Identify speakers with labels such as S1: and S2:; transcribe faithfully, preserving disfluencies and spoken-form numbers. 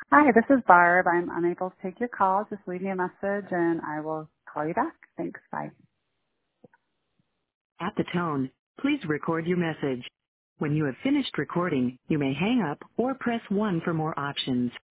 S1: Hi, this is Barb. I'm unable to take your call. Just leave me a message and I will call you back. Thanks. Bye.
S2: At the tone, please record your message. When you have finished recording, you may hang up or press one for more options.